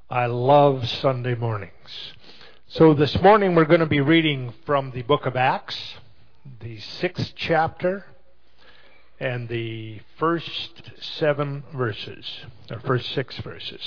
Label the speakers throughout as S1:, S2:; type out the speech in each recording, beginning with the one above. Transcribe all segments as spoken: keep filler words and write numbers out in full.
S1: I love Sunday mornings. So this morning we're going to be reading from the book of Acts, the sixth chapter, and the first seven verses, or first six verses.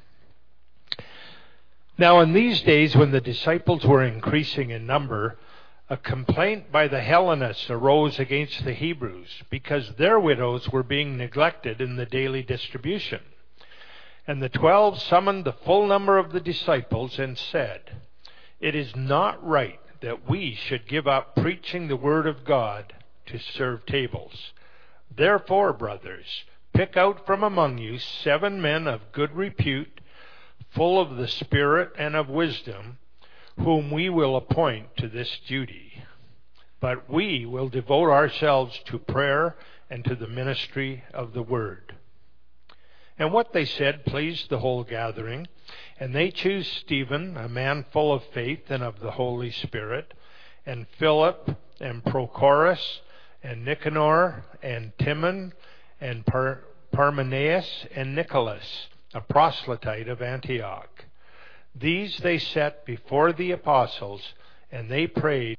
S1: Now in these days when the disciples were increasing in number, a complaint by the Hellenists arose against the Hebrews because their widows were being neglected in the daily distribution. And the twelve summoned the full number of the disciples and said, "It is not right that we should give up preaching the word of God to serve tables. Therefore, brothers, pick out from among you seven men of good repute, full of the Spirit and of wisdom, whom we will appoint to this duty. But we will devote ourselves to prayer and to the ministry of the word." And what they said pleased the whole gathering, and they chose Stephen, a man full of faith and of the Holy Spirit, and Philip, and Prochorus, and Nicanor, and Timon, and Par- Parmenas, and Nicholas, a proselyte of Antioch. These they set before the apostles, and they prayed.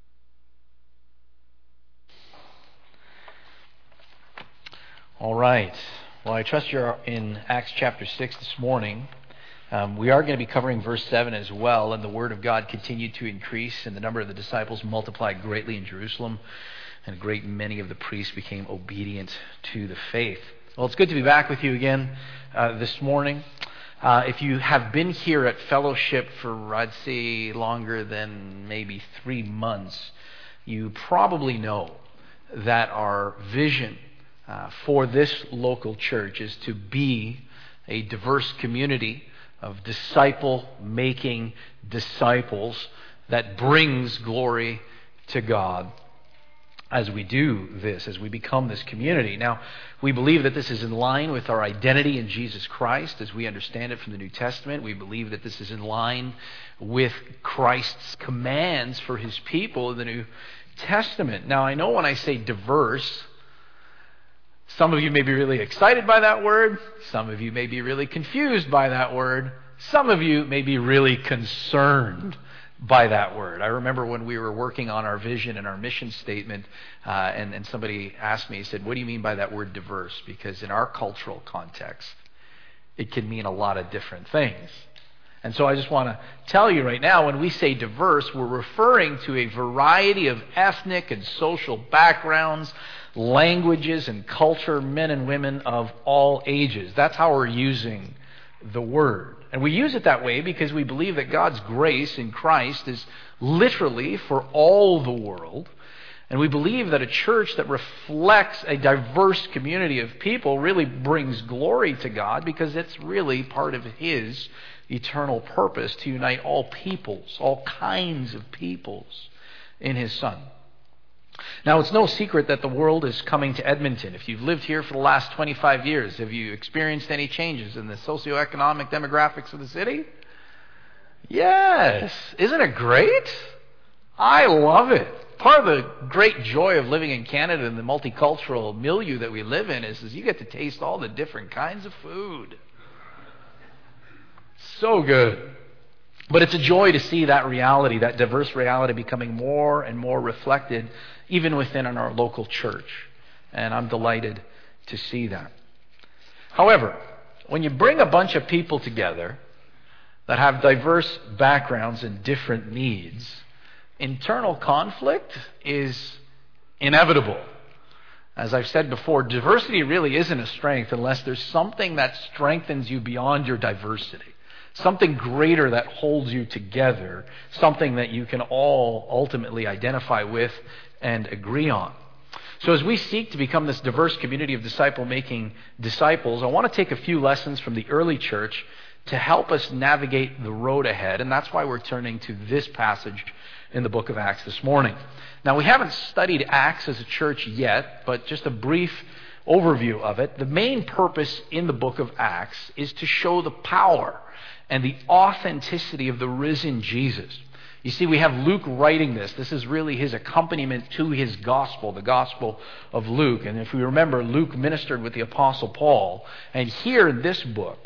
S2: All right. Well, I trust you're in Acts chapter six this morning. Um, we are going to be covering verse seven as well. And the word of God continued to increase, and the number of the disciples multiplied greatly in Jerusalem, and a great many of the priests became obedient to the faith. Well, it's good to be back with you again uh, this morning. Uh, if you have been here at Fellowship for, I'd say, longer than maybe three months, you probably know that our vision Uh, for this local church is to be a diverse community of disciple-making disciples that brings glory to God as we do this, as we become this community. Now, we believe that this is in line with our identity in Jesus Christ as we understand it from the New Testament. We believe that this is in line with Christ's commands for His people in the New Testament. Now, I know when I say diverse, some of you may be really excited by that word. Some of you may be really confused by that word. Some of you may be really concerned by that word. I remember when we were working on our vision and our mission statement, uh, and, and somebody asked me, he said, "What do you mean by that word diverse?" Because in our cultural context, it can mean a lot of different things. And so I just want to tell you right now, when we say diverse, we're referring to a variety of ethnic and social backgrounds, languages and culture, men and women of all ages. That's how we're using the word. And we use it that way because we believe that God's grace in Christ is literally for all the world. And we believe that a church that reflects a diverse community of people really brings glory to God because it's really part of His eternal purpose to unite all peoples, all kinds of peoples in His Son. Now, it's no secret that the world is coming to Edmonton. If you've lived here for the last twenty-five years, have you experienced any changes in the socioeconomic demographics of the city? Yes. Isn't it great? I love it. Part of the great joy of living in Canada and the multicultural milieu that we live in is, is you get to taste all the different kinds of food. So good. But it's a joy to see that reality, that diverse reality, becoming more and more reflected even within our local church. And I'm delighted to see that. However, when you bring a bunch of people together that have diverse backgrounds and different needs, internal conflict is inevitable. As I've said before, diversity really isn't a strength unless there's something that strengthens you beyond your diversity. Something greater that holds you together, something that you can all ultimately identify with and agree on. So as we seek to become this diverse community of disciple-making disciples, I want to take a few lessons from the early church to help us navigate the road ahead, and that's why we're turning to this passage in the book of Acts this morning. Now, we haven't studied Acts as a church yet, but just a brief overview of it. The main purpose in the book of Acts is to show the power and the authenticity of the risen Jesus. You see, we have Luke writing this. This is really his accompaniment to his gospel, the gospel of Luke. And if we remember, Luke ministered with the Apostle Paul. And here in this book,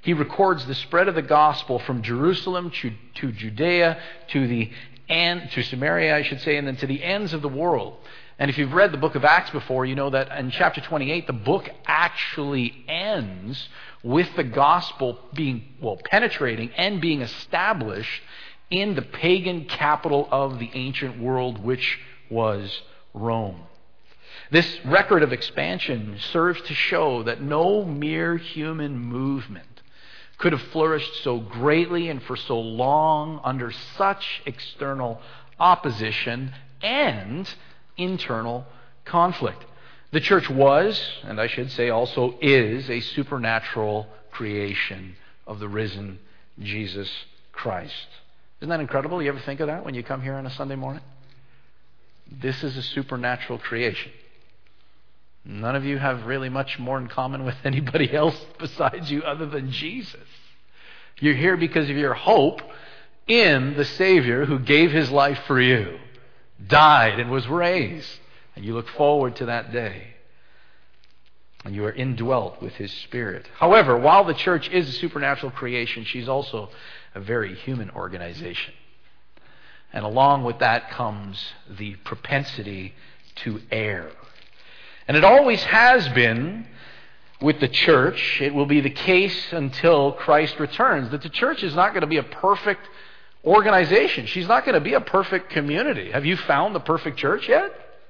S2: He records the spread of the gospel from Jerusalem to, to Judea, to the and to Samaria, I should say, and then to the ends of the world. And if you've read the book of Acts before, you know that in chapter twenty-eight, the book actually ends with the gospel being, well, penetrating and being established in the pagan capital of the ancient world, which was Rome. This record of expansion serves to show that no mere human movement could have flourished so greatly and for so long under such external opposition and internal conflict. The church was, and I should say also is, a supernatural creation of the risen Jesus Christ. Isn't that incredible? You ever think of that when you come here on a Sunday morning? This is a supernatural creation. None of you have really much more in common with anybody else besides you other than Jesus. You're here because of your hope in the Savior who gave his life for you, died and was raised, and you look forward to that day. And you are indwelt with his Spirit. However, while the church is a supernatural creation, she's also a very human organization. And along with that comes the propensity to err. And it always has been with the church. It will be the case until Christ returns, that the church is not going to be a perfect organization. She's not going to be a perfect community. Have you found the perfect church yet?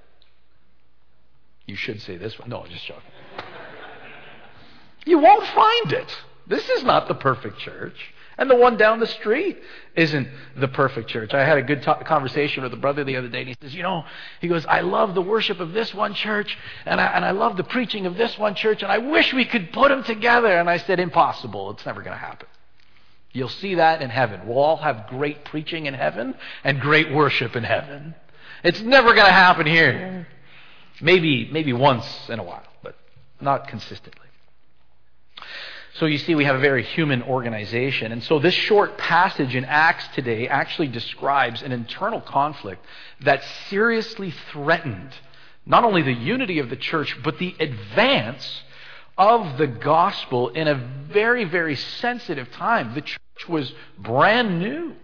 S2: You should say this one. No, just joking. You won't find it. This is not the perfect church. And the one down the street isn't the perfect church. I had a good t- conversation with a brother the other day, and he says, you know, he goes, I love the worship of this one church, and I, and I love the preaching of this one church, and I wish we could put them together. And I said, impossible. It's never going to happen. You'll see that in heaven. We'll all have great preaching in heaven and great worship in heaven. It's never going to happen here. Maybe, maybe once in a while, but not consistently. So you see, we have a very human organization. And so this short passage in Acts today actually describes an internal conflict that seriously threatened not only the unity of the church, but the advance of the gospel in a very, very sensitive time. The church was brand new.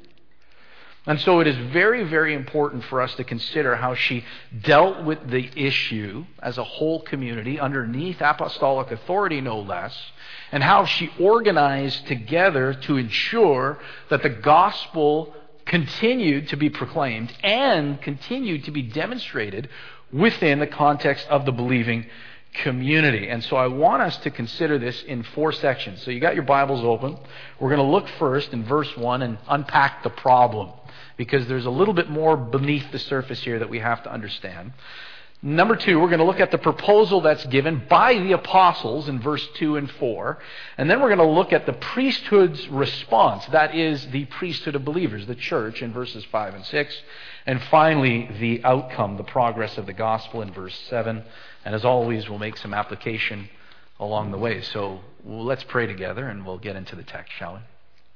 S2: And so it is very, very important for us to consider how she dealt with the issue as a whole community underneath apostolic authority, no less, and how she organized together to ensure that the gospel continued to be proclaimed and continued to be demonstrated within the context of the believing community. And so I want us to consider this in four sections. So you got your Bibles open. We're going to look first in verse one and unpack the problem, because there's a little bit more beneath the surface here that we have to understand. Number two, we're going to look at the proposal that's given by the apostles in verse two and four. And then we're going to look at the priesthood's response. That is the priesthood of believers, the church, in verses five and six. And finally, the outcome, the progress of the gospel in verse seven. And as always, we'll make some application along the way. So well, let's pray together and we'll get into the text, shall we?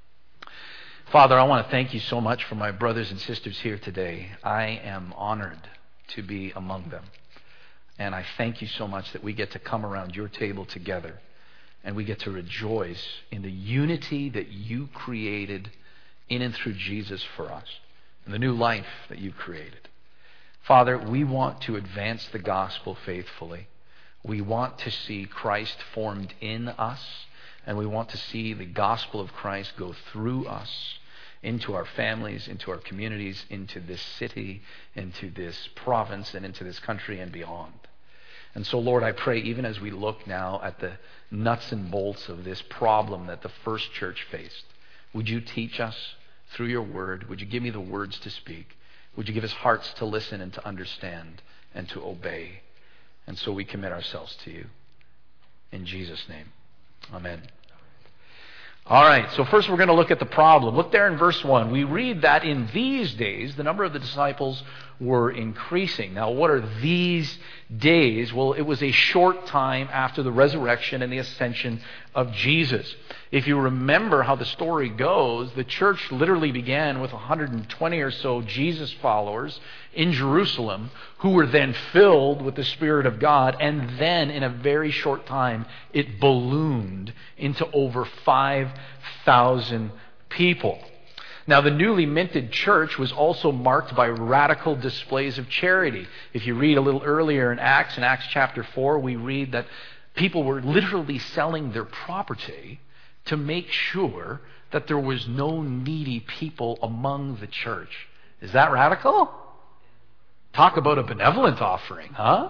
S2: Father, I want to thank you so much for my brothers and sisters here today. I am honored to be among them. And I thank you so much that we get to come around your table together and we get to rejoice in the unity that you created in and through Jesus for us, and the new life that you created. Father, we want to advance the gospel faithfully. We want to see Christ formed in us, and we want to see the gospel of Christ go through us into our families, into our communities, into this city, into this province, and into this country and beyond. And so, Lord, I pray even as we look now at the nuts and bolts of this problem that the first church faced, would you teach us through your word? Would you give me the words to speak? Would you give us hearts to listen and to understand and to obey? And so we commit ourselves to you. In Jesus' name, amen. All right, so first we're going to look at the problem. Look there in verse one. We read that in these days, the number of the disciples were increasing. Now, what are these days? Well, it was a short time after the resurrection and the ascension of Jesus. If you remember how the story goes, the church literally began with one hundred twenty or so Jesus followers in Jerusalem who were then filled with the Spirit of God, and then in a very short time it ballooned into over five thousand people. Now, the newly minted church was also marked by radical displays of charity. If you read a little earlier in Acts, in Acts chapter four, we read that people were literally selling their property to make sure that there was no needy people among the church. Is that radical? Talk about a benevolent offering, huh?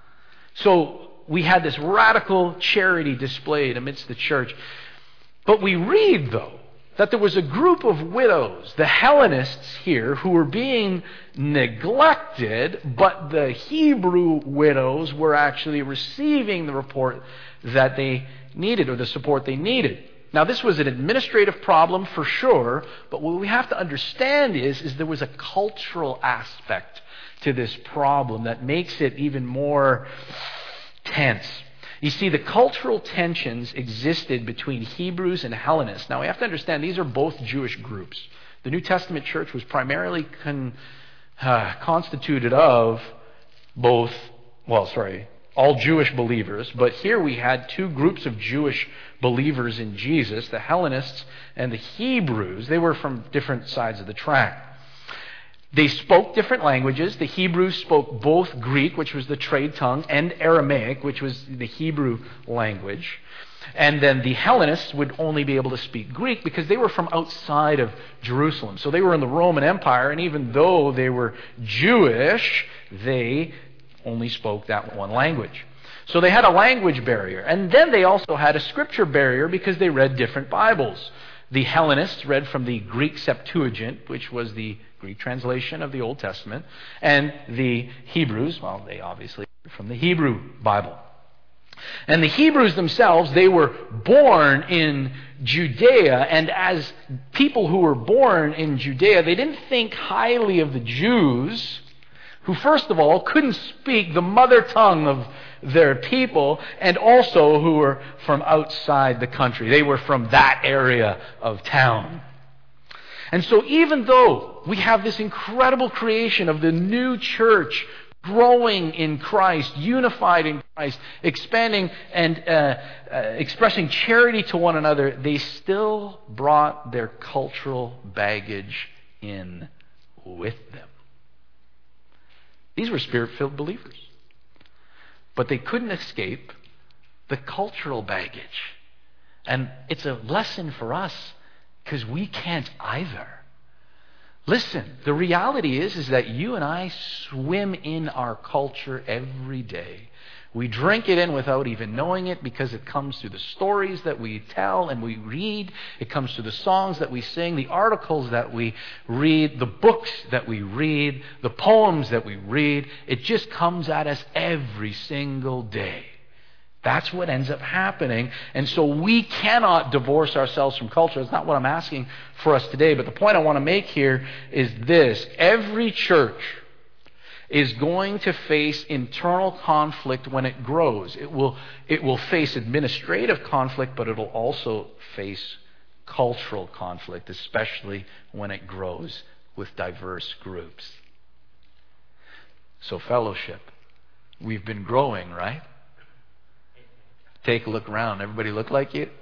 S2: So we had this radical charity displayed amidst the church. But we read, though, that there was a group of widows, the Hellenists here, who were being neglected, but the Hebrew widows were actually receiving the report that they needed, or the support they needed. Now, this was an administrative problem for sure, but what we have to understand is, is there was a cultural aspect to this problem that makes it even more tense. You see, the cultural tensions existed between Hebrews and Hellenists. Now, we have to understand these are both Jewish groups. The New Testament church was primarily con, uh, constituted of both, well, sorry, all Jewish believers. But here we had two groups of Jewish believers in Jesus, the Hellenists and the Hebrews. They were from different sides of the track. They spoke different languages. The Hebrews spoke both Greek, which was the trade tongue, and Aramaic, which was the Hebrew language. And then the Hellenists would only be able to speak Greek because they were from outside of Jerusalem. So they were in the Roman Empire, and even though they were Jewish, they only spoke that one language. So they had a language barrier. And then they also had a scripture barrier because they read different Bibles. The Hellenists read from the Greek Septuagint, which was the Greek translation of the Old Testament, and the Hebrews, well, they obviously read from the Hebrew Bible. And the Hebrews themselves, they were born in Judea, and as people who were born in Judea, they didn't think highly of the Jews, who first of all couldn't speak the mother tongue of their people, and also who were from outside the country. They were from that area of town. And so even though we have this incredible creation of the new church growing in Christ, unified in Christ, expanding and uh, uh, expressing charity to one another, they still brought their cultural baggage in with them. These were Spirit-filled believers. But they couldn't escape the cultural baggage. And it's a lesson for us because we can't either. Listen, the reality is, is that you and I swim in our culture every day. We drink it in without even knowing it because it comes through the stories that we tell and we read. It comes through the songs that we sing, the articles that we read, the books that we read, the poems that we read. It just comes at us every single day. That's what ends up happening. And so we cannot divorce ourselves from culture. That's not what I'm asking for us today. But the point I want to make here is this. Every church is going to face internal conflict when it grows. It will, it will face administrative conflict, but it will also face cultural conflict, especially when it grows with diverse groups. So fellowship, we've been growing, right? Take a look around. Everybody look like you?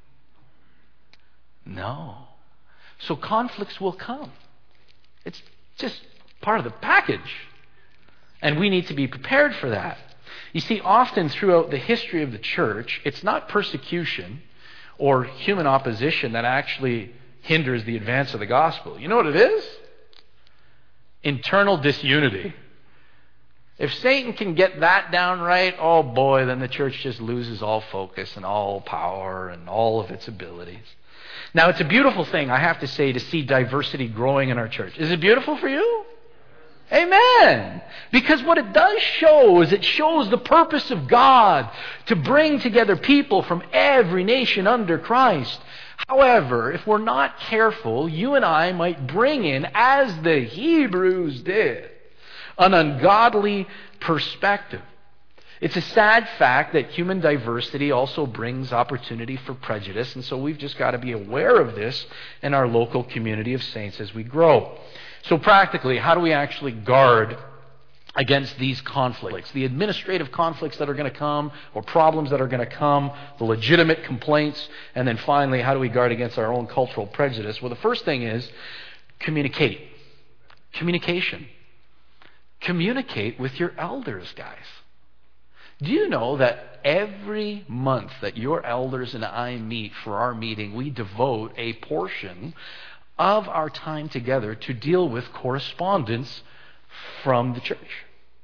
S2: No. So conflicts will come. It's just part of the package. And we need to be prepared for that. You see, often throughout the history of the church, it's not persecution or human opposition that actually hinders the advance of the gospel. You know what it is? Internal disunity. If Satan can get that down right, oh boy, then the church just loses all focus and all power and all of its abilities. Now, it's a beautiful thing, I have to say, to see diversity growing in our church. Is it beautiful for you? Amen. Because what it does show is it shows the purpose of God to bring together people from every nation under Christ. However, if we're not careful, you and I might bring in, as the Hebrews did, an ungodly perspective. It's a sad fact that human diversity also brings opportunity for prejudice, and so we've just got to be aware of this in our local community of saints as we grow. So practically, how do we actually guard against these conflicts, the administrative conflicts that are going to come, or problems that are going to come, the legitimate complaints, and then finally, how do we guard against our own cultural prejudice? Well, the first thing is communicate. Communication. Communicate with your elders, guys. Do you know that every month that your elders and I meet for our meeting, we devote a portion of our time together to deal with correspondence from the church?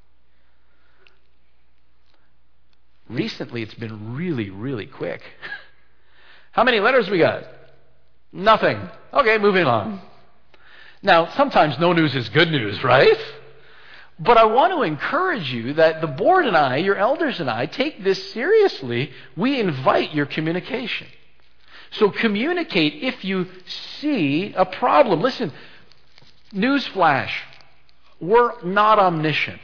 S2: Recently, it's been really, really quick. How many letters we got? Nothing. Okay, moving on. Now, sometimes no news is good news, right? But I want to encourage you that the board and I, your elders and I, take this seriously. We invite your communication. So communicate if you see a problem. Listen, newsflash, we're not omniscient.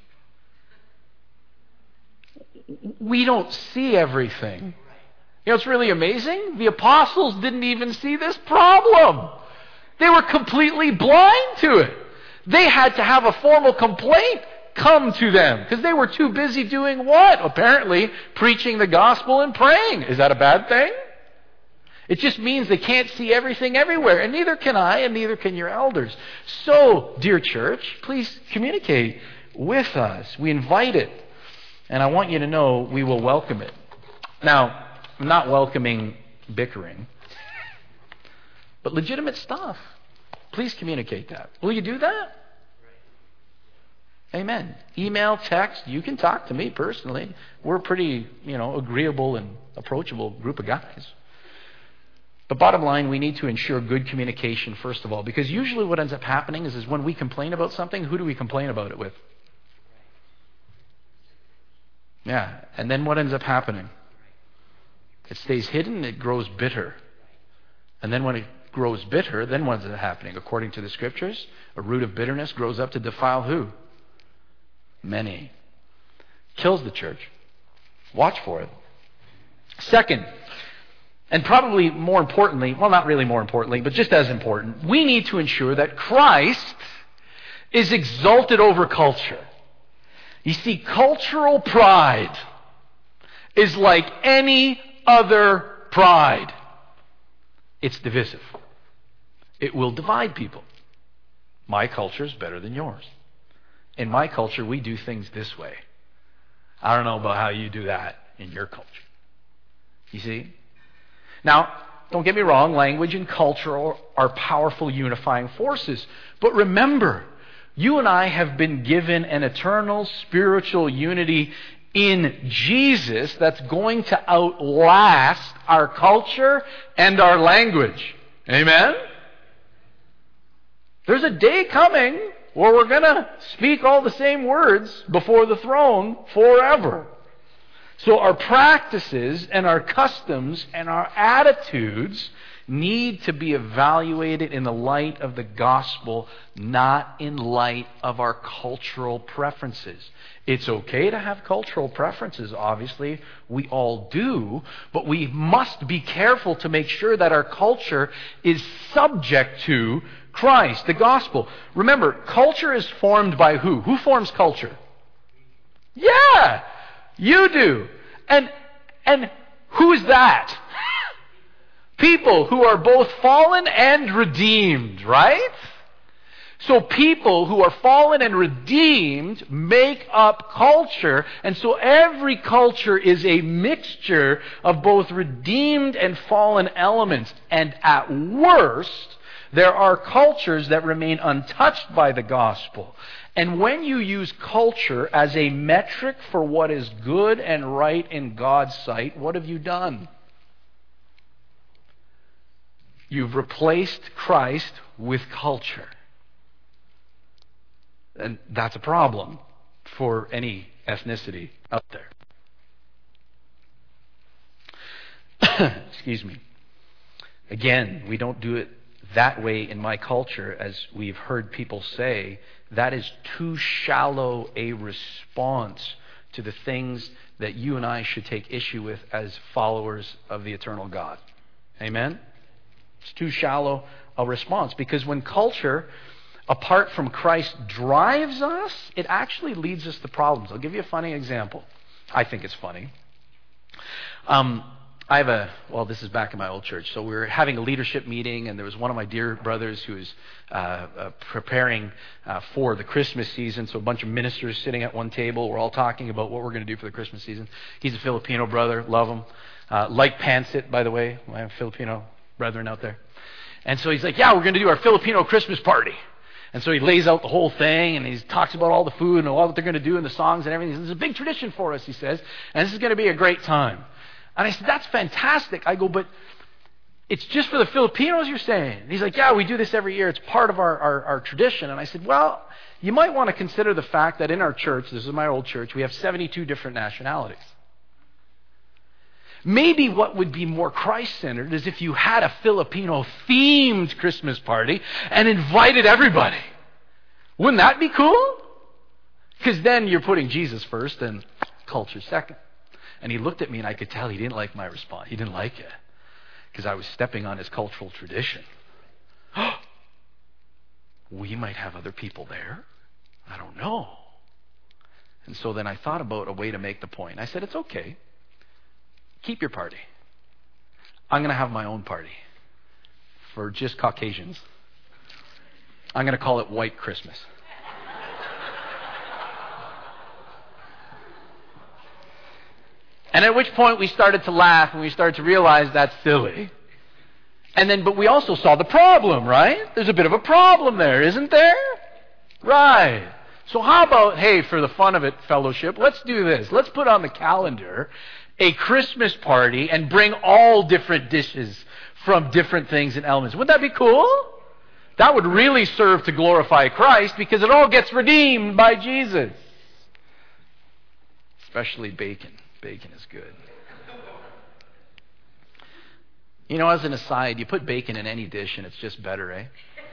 S2: We don't see everything. You know, it's really amazing. The apostles didn't even see this problem. They were completely blind to it. They had to have a formal complaint come to them because they were too busy doing what? Apparently preaching the gospel and praying. Is that a bad thing? It just means they can't see everything everywhere, and neither can I, and neither can your elders. So, dear church, please communicate with us. We invite it, and I want you to know we will welcome it. Now, I'm not welcoming bickering, but legitimate stuff. Please communicate that. Will you do that? Amen. Email, text, you can talk to me personally. We're a pretty, you know, agreeable and approachable group of guys. But bottom line, we need to ensure good communication, first of all, because usually what ends up happening is, is when we complain about something, who do we complain about it with? Yeah, and then what ends up happening? It stays hidden, it grows bitter. And then when it grows bitter, then what is happening? According to the scriptures, a root of bitterness grows up to defile who? Many. Kills the church. Watch for it. Second, and probably more importantly, well, not really more importantly, but just as important, we need to ensure that Christ is exalted over culture. You see, cultural pride is like any other pride. It's divisive. It will divide people. My culture is better than yours. In my culture, we do things this way. I don't know about how you do that in your culture. You see? Now, don't get me wrong, language and culture are powerful unifying forces. But remember, you and I have been given an eternal spiritual unity in Jesus that's going to outlast our culture and our language. Amen? There's a day coming where we're going to speak all the same words before the throne forever. So our practices and our customs and our attitudes need to be evaluated in the light of the gospel, not in light of our cultural preferences. It's okay to have cultural preferences, obviously. We all do. But we must be careful to make sure that our culture is subject to Christ, the gospel. Remember, culture is formed by who? Who forms culture? Yeah, you do. And, and who's that? People who are both fallen and redeemed, right? So people who are fallen and redeemed make up culture. And so every culture is a mixture of both redeemed and fallen elements. And at worst, there are cultures that remain untouched by the gospel. And when you use culture as a metric for what is good and right in God's sight, what have you done? You've replaced Christ with culture. And that's a problem for any ethnicity out there. Excuse me. Again, we don't do it that way in my culture, as we've heard people say. That is too shallow a response to the things that you and I should take issue with as followers of the eternal God. Amen? It's too shallow a response, because when culture, apart from Christ, drives us, it actually leads us to problems. I'll give you a funny example. I think it's funny. Um, I have a, well, this is back in my old church. So we were having a leadership meeting, and there was one of my dear brothers who was uh, uh, preparing uh, for the Christmas season. So a bunch of ministers sitting at one table. We're all talking about what we're going to do for the Christmas season. He's a Filipino brother. Love him. Uh, like Pansit, by the way. I have Filipino brethren out there. And so he's like, yeah, we're going to do our Filipino Christmas party. And so he lays out the whole thing, and he talks about all the food and all what they're going to do and the songs and everything. This is a big tradition for us, he says, and this is going to be a great time. And I said, that's fantastic. I go, but it's just for the Filipinos, you're saying? And he's like, yeah, we do this every year. It's part of our, our, our tradition. And I said, well, you might want to consider the fact that in our church, this is my old church, we have seventy-two different nationalities. Maybe what would be more Christ-centered is if you had a Filipino-themed Christmas party and invited everybody. Wouldn't that be cool? Because then you're putting Jesus first and culture second. And he looked at me, and I could tell he didn't like my response. He didn't like it because I was stepping on his cultural tradition. We might have other people there. I don't know. And so then I thought about a way to make the point. I said, it's okay. Keep your party. I'm going to have my own party for just Caucasians. I'm going to call it White Christmas. And at which point we started to laugh and we started to realize that's silly. And then, but we also saw the problem, right? There's a bit of a problem there, isn't there? Right. So how about, hey, for the fun of it, fellowship, let's do this. Let's put on the calendar a Christmas party and bring all different dishes from different things and elements. Wouldn't that be cool? That would really serve to glorify Christ, because it all gets redeemed by Jesus. Especially bacon. Bacon is good. You know, as an aside, you put bacon in any dish and it's just better, eh?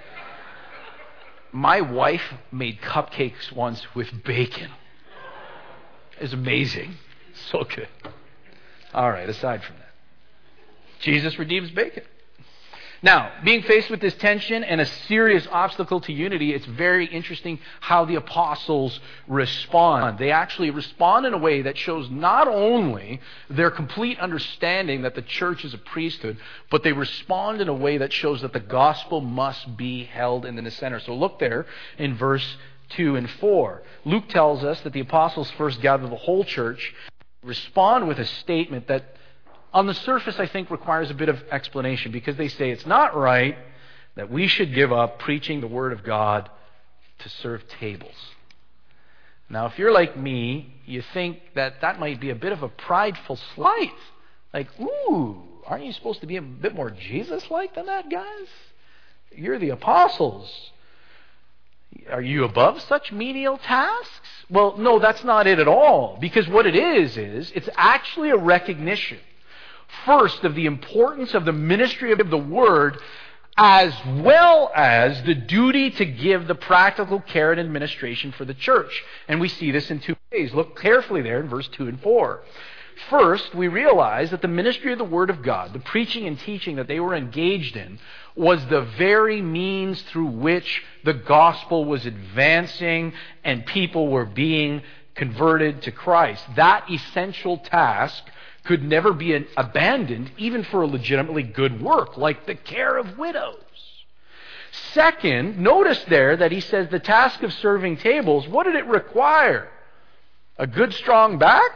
S2: My wife made cupcakes once with bacon. It's amazing. So good. All right, aside from that, Jesus redeems bacon. Now, being faced with this tension and a serious obstacle to unity, it's very interesting how the apostles respond. They actually respond in a way that shows not only their complete understanding that the church is a priesthood, but they respond in a way that shows that the gospel must be held in the center. So look there in verse two and four. Luke tells us that the apostles first gathered the whole church, respond with a statement that on the surface, I think, requires a bit of explanation, because they say it's not right that we should give up preaching the Word of God to serve tables. Now, if you're like me, you think that that might be a bit of a prideful slight. Like, ooh, aren't you supposed to be a bit more Jesus-like than that, guys? You're the apostles. Are you above such menial tasks? Well, no, that's not it at all. Because what it is, is it's actually a recognition, first, of the importance of the ministry of the Word, as well as the duty to give the practical care and administration for the church. And we see this in two ways. Look carefully there in verse two and four. First, we realize that the ministry of the Word of God, the preaching and teaching that they were engaged in, was the very means through which the gospel was advancing and people were being converted to Christ. That essential task could never be an, abandoned, even for a legitimately good work, like the care of widows. Second, notice there that he says the task of serving tables, what did it require? A good, strong back?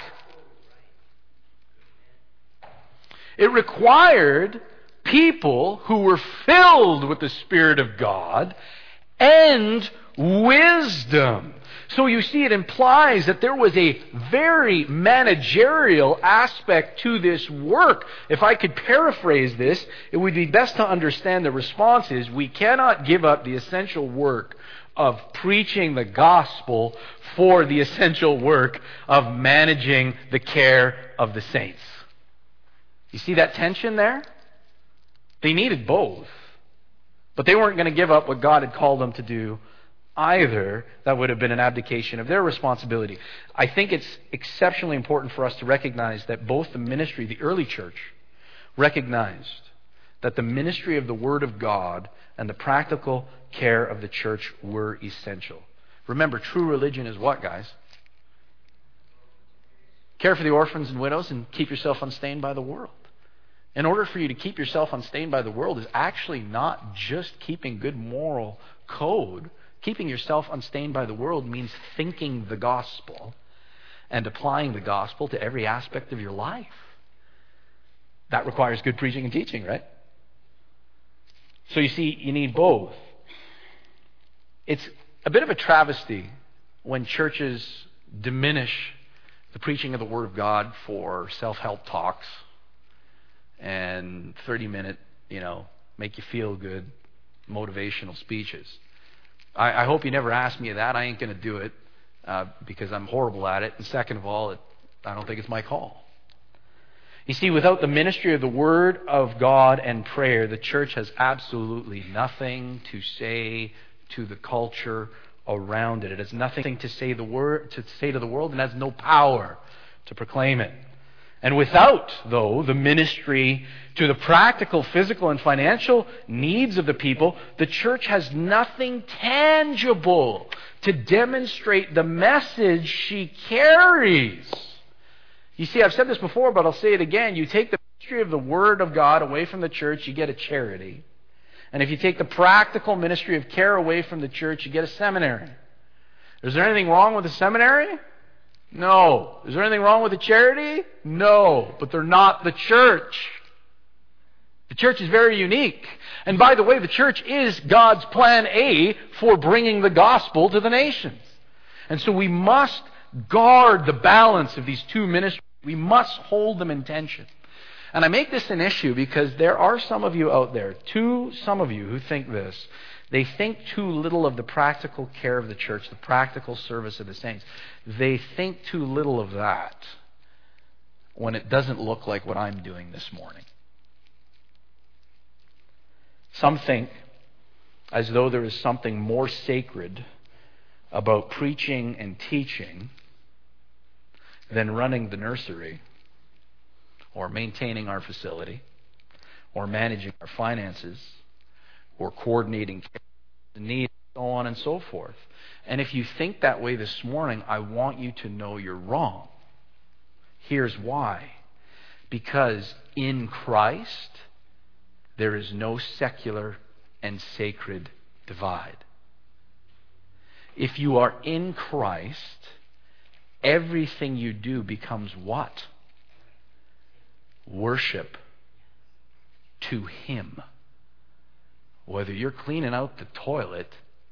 S2: It required people who were filled with the Spirit of God and wisdom. So you see, it implies that there was a very managerial aspect to this work. If I could paraphrase this, it would be best to understand the response is, we cannot give up the essential work of preaching the gospel for the essential work of managing the care of the saints. You see that tension there? They needed both. But they weren't going to give up what God had called them to do either that would have been an abdication of their responsibility. I think it's exceptionally important for us to recognize that both the ministry, the early church, recognized that the ministry of the Word of God and the practical care of the church were essential. Remember, true religion is what, guys? Care for the orphans and widows and keep yourself unstained by the world. In order for you to keep yourself unstained by the world is actually not just keeping good moral code. Keeping yourself unstained by the world means thinking the gospel and applying the gospel to every aspect of your life. That requires good preaching and teaching, right? So you see, you need both. It's a bit of a travesty when churches diminish the preaching of the Word of God for self-help talks and thirty-minute, you know, make you feel good, motivational speeches. I, I hope you never ask me that. I ain't going to do it uh, because I'm horrible at it. And second of all, it, I don't think it's my call. You see, without the ministry of the Word of God and prayer, the church has absolutely nothing to say to the culture around it. It has nothing to say the word to say to the world, and has no power to proclaim it. And without, though, the ministry to the practical, physical, and financial needs of the people, the church has nothing tangible to demonstrate the message she carries. You see, I've said this before, but I'll say it again. You take the ministry of the Word of God away from the church, you get a charity. And if you take the practical ministry of care away from the church, you get a seminary. Is there anything wrong with a seminary? No. Is there anything wrong with a charity? No. But they're not the church. The church is very unique. And by the way, the church is God's plan A for bringing the gospel to the nations. And so we must guard the balance of these two ministries. We must hold them in tension. And I make this an issue because there are some of you out there, too, some of you who think this. They think too little of the practical care of the church, the practical service of the saints. They think too little of that when it doesn't look like what I'm doing this morning. Some think as though there is something more sacred about preaching and teaching than running the nursery, or maintaining our facility, or managing our finances, or coordinating the needs, so on and so forth. And if you think that way this morning, I want you to know you're wrong. Here's why. Because in Christ, there is no secular and sacred divide. If you are in Christ, everything you do becomes what? Worship to Him. Whether you're cleaning out the toilet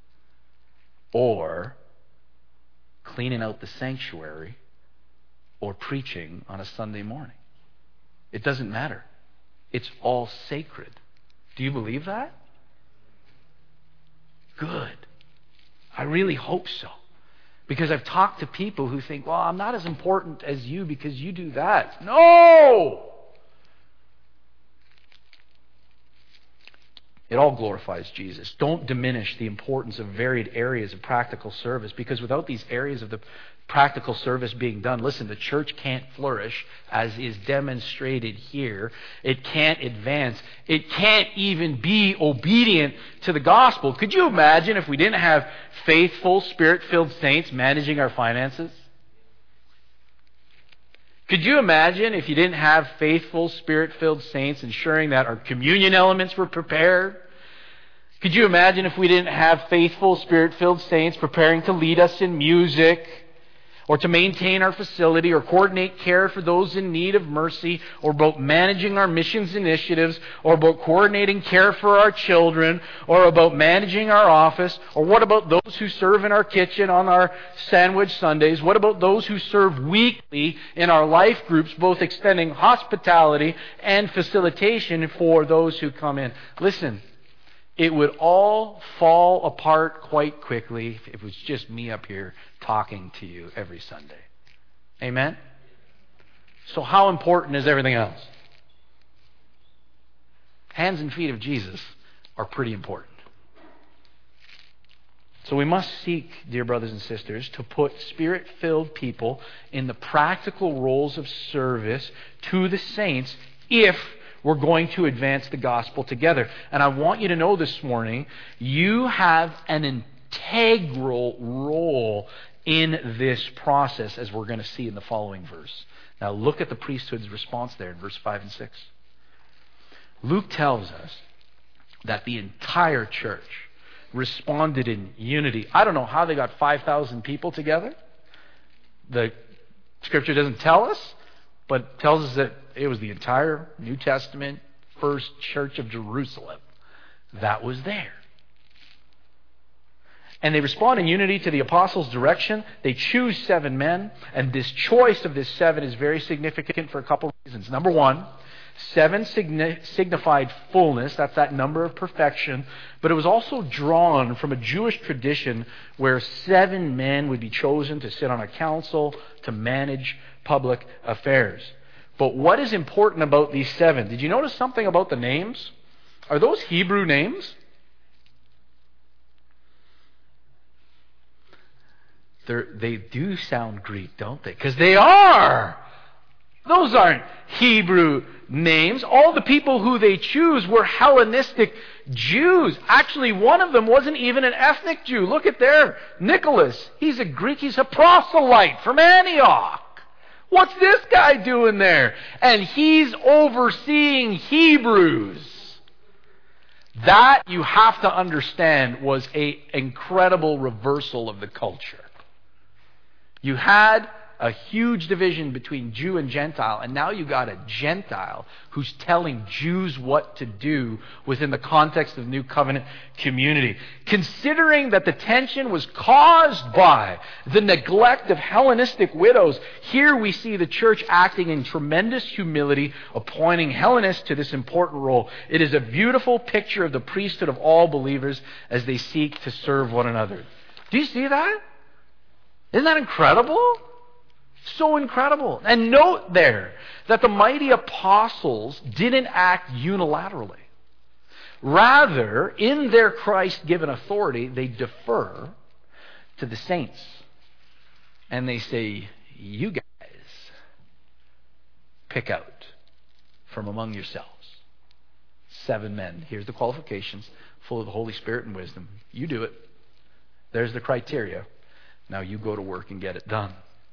S2: or cleaning out the sanctuary or preaching on a Sunday morning. It doesn't matter. It's all sacred. Do you believe that? Good. I really hope so. Because I've talked to people who think, well, I'm not as important as you because you do that. No! It all glorifies Jesus. Don't diminish the importance of varied areas of practical service, because without these areas of the practical service being done, listen, the church can't flourish as is demonstrated here. It can't advance. It can't even be obedient to the gospel. Could you imagine if we didn't have faithful, Spirit-filled saints managing our finances? Could you imagine if you didn't have faithful, Spirit-filled saints ensuring that our communion elements were prepared? Could you imagine if we didn't have faithful, Spirit-filled saints preparing to lead us in music, or to maintain our facility, or coordinate care for those in need of mercy, or about managing our missions initiatives, or about coordinating care for our children, or about managing our office, or what about those who serve in our kitchen on our sandwich Sundays? What about those who serve weekly in our life groups, both extending hospitality and facilitation for those who come in? Listen, it would all fall apart quite quickly if it was just me up here talking to you every Sunday. Amen? So how important is everything else? Hands and feet of Jesus are pretty important. So we must seek, dear brothers and sisters, to put Spirit-filled people in the practical roles of service to the saints if we're going to advance the gospel together. And I want you to know this morning, you have an integral role in this process, as we're going to see in the following verse. Now look at the priesthood's response there in verse five and six. Luke tells us that the entire church responded in unity. I don't know how they got five thousand people together. The Scripture doesn't tell us, but tells us that it was the entire New Testament first church of Jerusalem that was there. And they respond in unity to the apostles' direction. They choose seven men, and this choice of this seven is very significant for a couple of reasons. Number one, seven signi- signified fullness. That's that number of perfection. But it was also drawn from a Jewish tradition where seven men would be chosen to sit on a council to manage public affairs. But what is important about these seven? Did you notice something about the names? Are those Hebrew names? They're, they do sound Greek, don't they? Because they are! Those aren't Hebrew names. All the people who they choose were Hellenistic Jews. Actually, one of them wasn't even an ethnic Jew. Look at there. Nicholas. He's a Greek. He's a proselyte from Antioch. What's this guy doing there? And he's overseeing Hebrews. That, you have to understand, was an incredible reversal of the culture. You had a huge division between Jew and Gentile, and now you got a Gentile who's telling Jews what to do within the context of New Covenant community. Considering that the tension was caused by the neglect of Hellenistic widows, here we see the church acting in tremendous humility, appointing Hellenists to this important role. It is a beautiful picture of the priesthood of all believers as they seek to serve one another. Do you see that? Isn't that incredible? So incredible. And note there that the mighty apostles didn't act unilaterally. Rather, in their Christ-given authority, they defer to the saints. And they say, you guys pick out from among yourselves seven men. Here's the qualifications, full of the Holy Spirit and wisdom. You do it. There's the criteria. Now you go to work and get it done.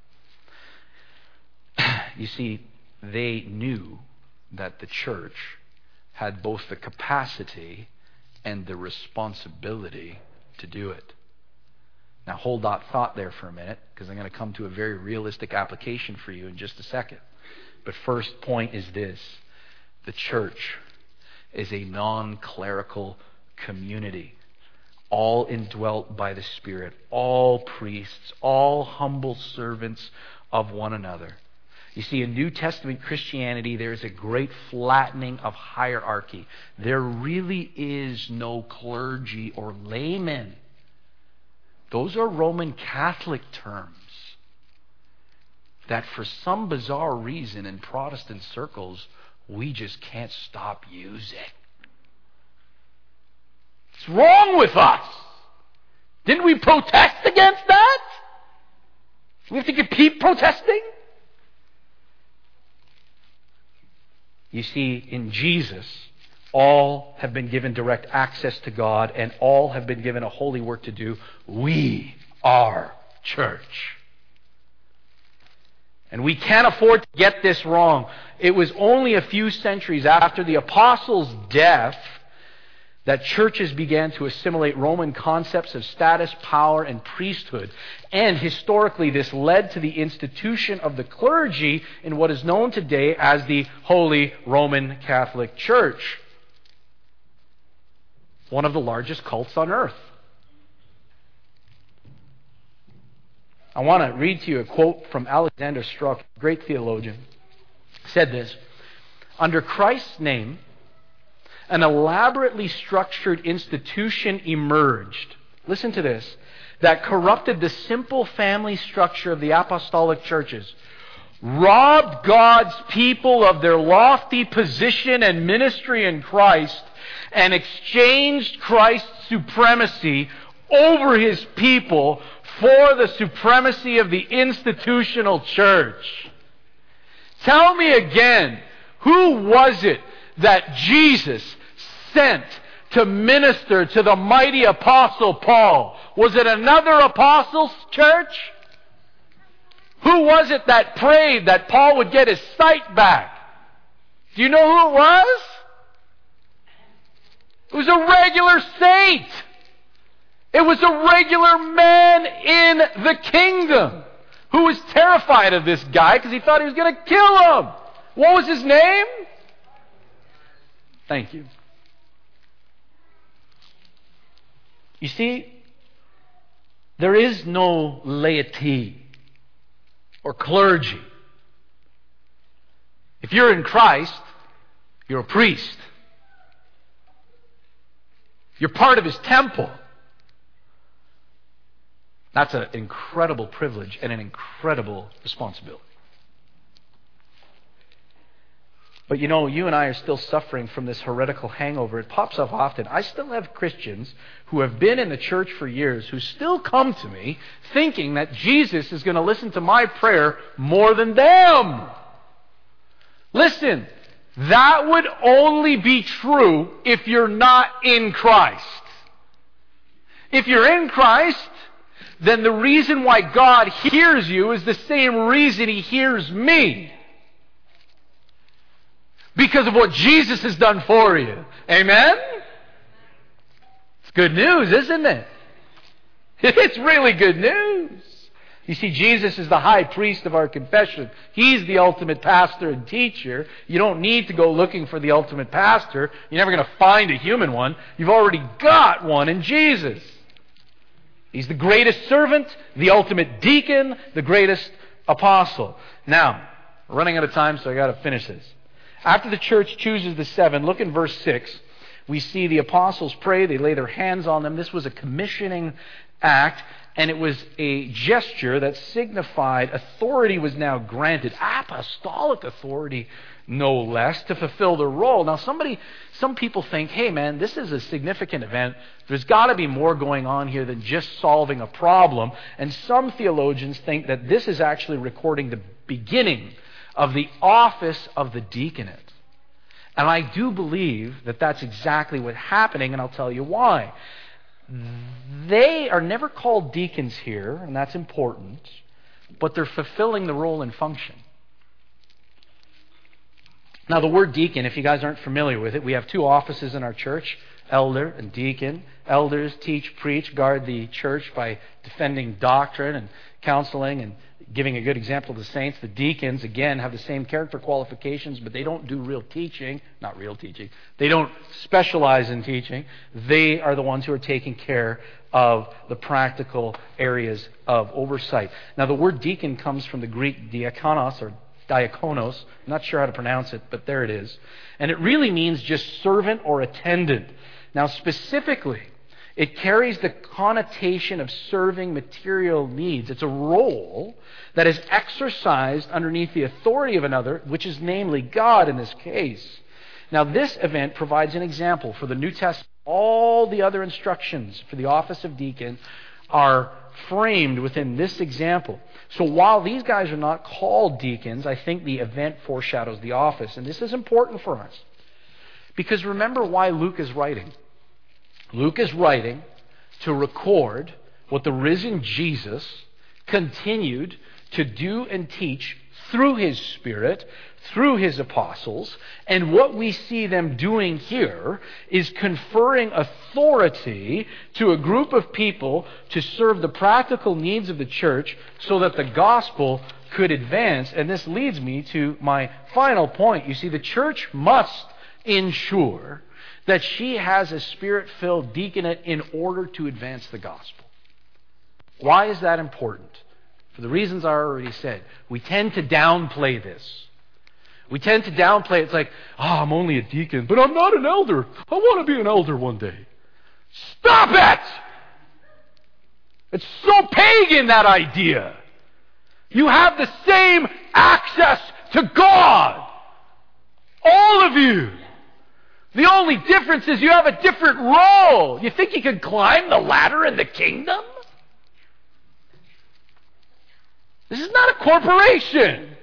S2: You see, they knew that the church had both the capacity and the responsibility to do it. Now hold that thought there for a minute, because I'm going to come to a very realistic application for you in just a second. But first point is this: the church is a non-clerical community, all indwelt by the Spirit, all priests, all humble servants of one another. You see, in New Testament Christianity, there is a great flattening of hierarchy. There really is no clergy or laymen. Those are Roman Catholic terms that for some bizarre reason in Protestant circles, we just can't stop using. What's wrong with us? Didn't we protest against that? Do we have to keep protesting? You see, in Jesus, all have been given direct access to God, and all have been given a holy work to do. We are church. And we can't afford to get this wrong. It was only a few centuries after the apostles' death that churches began to assimilate Roman concepts of status, power, and priesthood. And historically, this led to the institution of the clergy in what is known today as the Holy Roman Catholic Church, one of the largest cults on earth. I want to read to you a quote from Alexander Strauch, a great theologian. He said this: "Under Christ's name, an elaborately structured institution emerged," listen to this, "that corrupted the simple family structure of the apostolic churches, robbed God's people of their lofty position and ministry in Christ, and exchanged Christ's supremacy
S3: over his people for the supremacy of the institutional church. Tell me again, who was it that Jesus sent to minister to the mighty apostle Paul? Was it another apostles' church? Who was it that prayed that Paul would get his sight back? Do you know who it was? It was a regular saint. It was a regular man in the kingdom who was terrified of this guy because he thought he was going to kill him. What was his name? Thank you. You see, there is no laity or clergy. If you're in Christ, you're a priest. You're part of His temple. That's an incredible privilege and an incredible responsibility. But you know, you and I are still suffering from this heretical hangover. It pops up often. I still have Christians who have been in the church for years who still come to me thinking that Jesus is going to listen to my prayer more than them. Listen, that would only be true if you're not in Christ. If you're in Christ, then the reason why God hears you is the same reason He hears me. Because of what Jesus has done for you. Amen? It's good news, isn't it? It's really good news. You see, Jesus is the high priest of our confession. He's the ultimate pastor and teacher. You don't need to go looking for the ultimate pastor. You're never going to find a human one. You've already got one in Jesus. He's the greatest servant, the ultimate deacon, the greatest apostle. Now, we're running out of time, so I got to finish this. After the church chooses the seven, look in verse six. We see the apostles pray. They lay their hands on them. This was a commissioning act, and it was a gesture that signified authority was now granted. Apostolic authority, no less, to fulfill their role. Now, somebody, some people think, hey man, this is a significant event. There's got to be more going on here than just solving a problem. And some theologians think that this is actually recording the beginning of the office of the deaconate. And I do believe that that's exactly what's happening, and I'll tell you why. They are never called deacons here, and that's important, but they're fulfilling the role and function. Now, the word deacon, if you guys aren't familiar with it, we have two offices in our church, elder and deacon. Elders teach, preach, guard the church by defending doctrine and counseling and giving a good example to the saints. The deacons, again, have the same character qualifications, but they don't do real teaching. Not real teaching. They don't specialize in teaching. They are the ones who are taking care of the practical areas of oversight. Now, the word deacon comes from the Greek diakonos, or diakonos. I'm not sure how to pronounce it, but there it is. And it really means just servant or attendant. Now, specifically, it carries the connotation of serving material needs. It's a role that is exercised underneath the authority of another, which is namely God in this case. Now, this event provides an example for the New Testament. All the other instructions for the office of deacon are framed within this example. So while these guys are not called deacons, I think the event foreshadows the office. And this is important for us. Because remember why Luke is writing. Luke is writing to record what the risen Jesus continued to do and teach through His Spirit, through His apostles. And what we see them doing here is conferring authority to a group of people to serve the practical needs of the church so that the gospel could advance. And this leads me to my final point. You see, the church must ensure that she has a Spirit-filled deaconate in order to advance the gospel. Why is that important? For the reasons I already said. We tend to downplay this. We tend to downplay it. It's like, oh, I'm only a deacon, but I'm not an elder. I want to be an elder one day. Stop it! It's so pagan, that idea. You have the same access to God. All of you. The only difference is you have a different role. You think you can climb the ladder in the kingdom? This is not a corporation.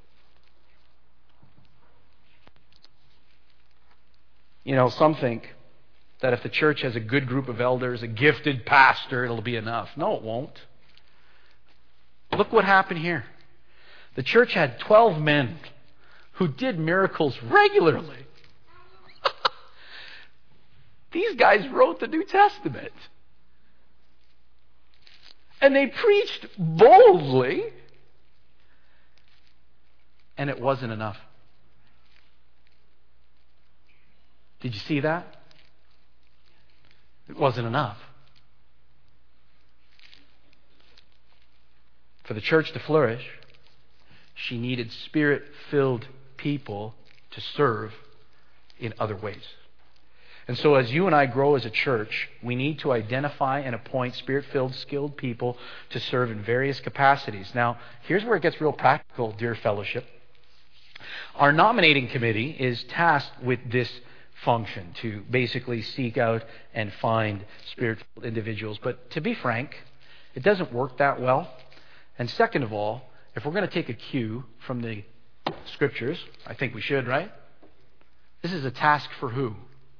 S3: You know, some think that if the church has a good group of elders, a gifted pastor, it'll be enough. No, it won't. Look what happened here. The church had twelve men who did miracles regularly. These guys wrote the New Testament. And they preached boldly. And it wasn't enough. Did you see that? It wasn't enough. For the church to flourish, she needed Spirit-filled people to serve in other ways. And so as you and I grow as a church, we need to identify and appoint Spirit-filled, skilled people to serve in various capacities. Now, here's where it gets real practical, dear fellowship. Our nominating committee is tasked with this function, to basically seek out and find Spirit-filled individuals. But to be frank, it doesn't work that well. And second of all, if we're going to take a cue from the Scriptures, I think we should, right? This is a task for who?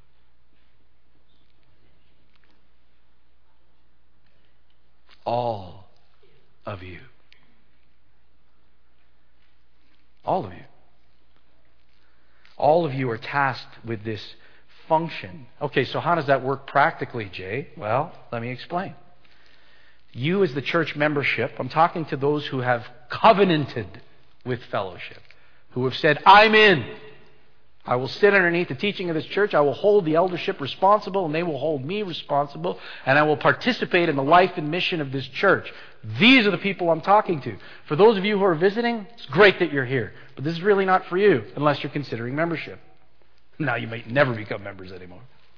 S3: All of you. All of you. All of you are tasked with this function. Okay, so how does that work practically, Jay? Well, let me explain. You as the church membership, I'm talking to those who have covenanted with fellowship, who have said, I'm in. I will sit underneath the teaching of this church. I will hold the eldership responsible, and they will hold me responsible, and I will participate in the life and mission of this church. These are the people I'm talking to. For those of you who are visiting, it's great that you're here, but this is really not for you unless you're considering membership. Now, you might never become members anymore.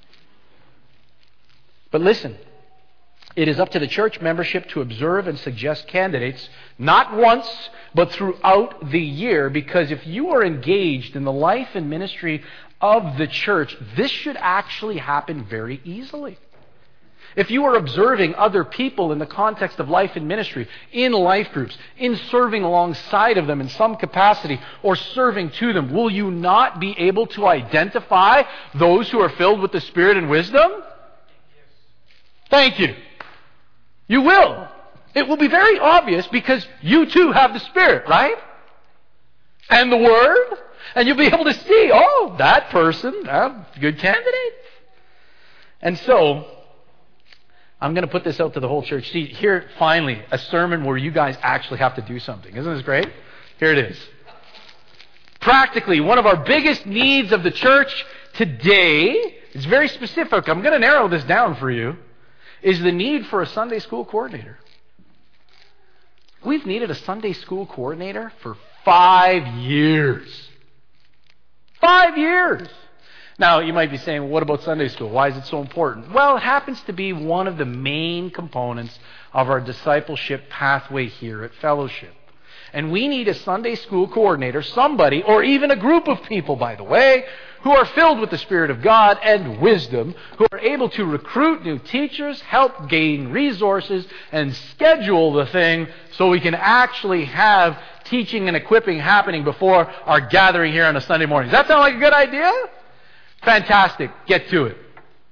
S3: But listen, it is up to the church membership to observe and suggest candidates, not once, but throughout the year, because if you are engaged in the life and ministry of the church, this should actually happen very easily. If you are observing other people in the context of life and ministry, in life groups, in serving alongside of them in some capacity, or serving to them, will you not be able to identify those who are filled with the Spirit and wisdom? Thank you. You will. It will be very obvious because you too have the Spirit, right? And the Word. And you'll be able to see, oh, that person, uh, good candidate. And so, I'm going to put this out to the whole church. See, here, finally, a sermon where you guys actually have to do something. Isn't this great? Here it is. Practically, one of our biggest needs of the church today, it's very specific. I'm going to narrow this down for you, is the need for a Sunday school coordinator. We've needed a Sunday school coordinator for five years. Five years. Now, you might be saying, well, what about Sunday school? Why is it so important? Well, it happens to be one of the main components of our discipleship pathway here at Fellowship. And we need a Sunday school coordinator, somebody, or even a group of people, by the way, who are filled with the Spirit of God and wisdom, who are able to recruit new teachers, help gain resources, and schedule the thing so we can actually have teaching and equipping happening before our gathering here on a Sunday morning. Does that sound like a good idea? Fantastic. Get to it.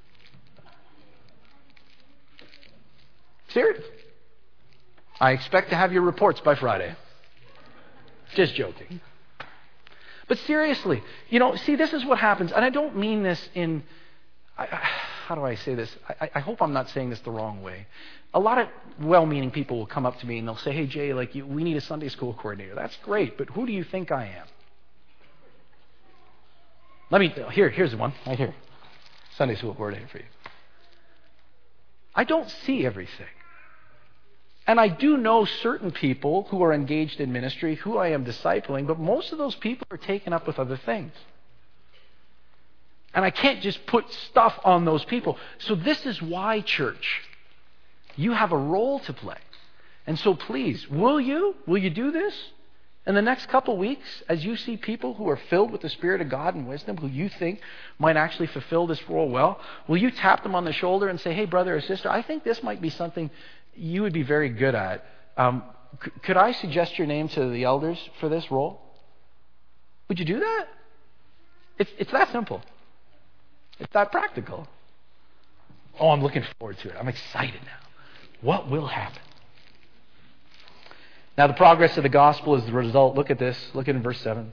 S3: Serious. I expect to have your reports by Friday. Just joking. But seriously, you know, see, this is what happens, and I don't mean this in, I, I, how do I say this? I, I hope I'm not saying this the wrong way. A lot of well-meaning people will come up to me and they'll say, hey, Jay, like, you, we need a Sunday school coordinator. That's great, but who do you think I am? Let me, here, here's the one, right here. Sunday school coordinator for you. I don't see everything. And I do know certain people who are engaged in ministry, who I am discipling, but most of those people are taken up with other things. And I can't just put stuff on those people. So this is why, church, you have a role to play. And so please, will you? Will you do this? In the next couple weeks, as you see people who are filled with the Spirit of God and wisdom, who you think might actually fulfill this role well, will you tap them on the shoulder and say, hey, brother or sister, I think this might be something you would be very good at. Um, c- could I suggest your name to the elders for this role? Would you do that? It's, it's that simple. It's that practical. Oh, I'm looking forward to it. I'm excited now. What will happen? Now, the progress of the gospel is the result. Look at this. Look at in verse seven.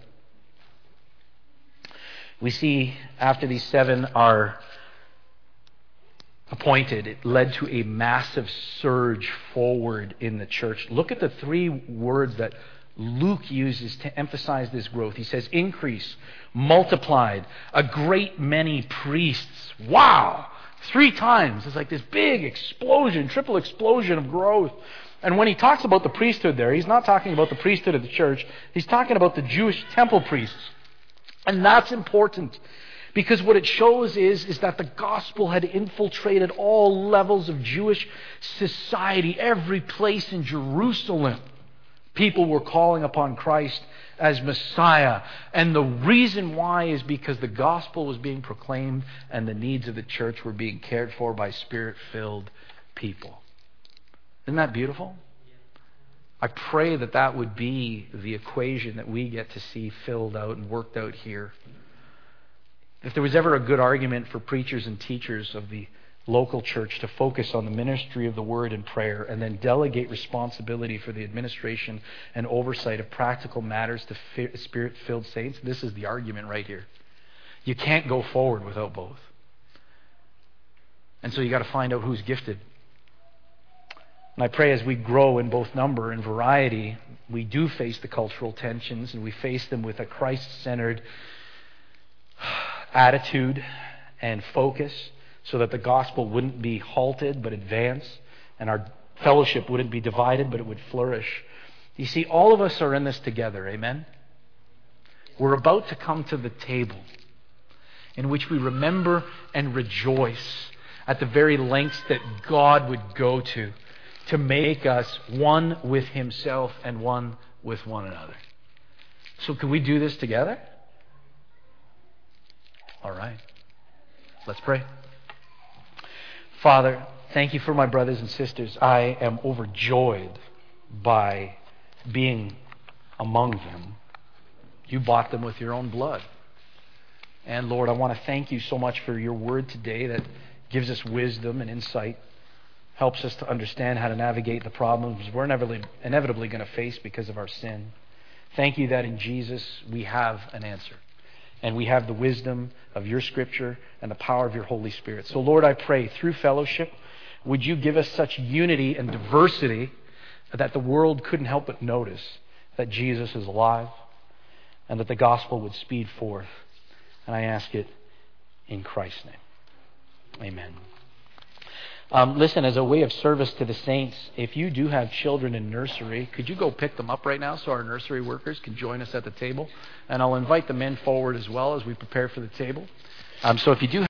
S3: We see after these seven are appointed, it led to a massive surge forward in the church. Look at the three words that Luke uses to emphasize this growth. He says, increase, multiplied, a great many priests. Wow! Three times. It's like this big explosion, triple explosion of growth. And when he talks about the priesthood there, he's not talking about the priesthood of the church. He's talking about the Jewish temple priests. And that's important because what it shows is, is that the gospel had infiltrated all levels of Jewish society, every place in Jerusalem. People were calling upon Christ as Messiah. And the reason why is because the gospel was being proclaimed and the needs of the church were being cared for by Spirit-filled people. Isn't that beautiful? I pray that that would be the equation that we get to see filled out and worked out here. If there was ever a good argument for preachers and teachers of the local church to focus on the ministry of the word and prayer and then delegate responsibility for the administration and oversight of practical matters to Spirit-filled saints, this is the argument right here. You can't go forward without both. And so you got to find out who's gifted. And I pray as we grow in both number and variety, we do face the cultural tensions and we face them with a Christ-centered attitude and focus so that the gospel wouldn't be halted but advance and our fellowship wouldn't be divided but it would flourish. You see, all of us are in this together, amen? We're about to come to the table in which we remember and rejoice at the very lengths that God would go to to make us one with Himself and one with one another. So can we do this together? All right. Let's pray. Father, thank you for my brothers and sisters. I am overjoyed by being among them. You bought them with your own blood. And Lord, I want to thank you so much for your word today that gives us wisdom and insight, helps us to understand how to navigate the problems we're inevitably, inevitably going to face because of our sin. Thank you that in Jesus we have an answer. And we have the wisdom of your Scripture and the power of your Holy Spirit. So Lord, I pray through fellowship, would you give us such unity and diversity that the world couldn't help but notice that Jesus is alive and that the gospel would speed forth. And I ask it in Christ's name. Amen. Um, listen, as a way of service to the saints, if you do have children in nursery, could you go pick them up right now so our nursery workers can join us at the table? And I'll invite the men forward as well as we prepare for the table. Um, so if you do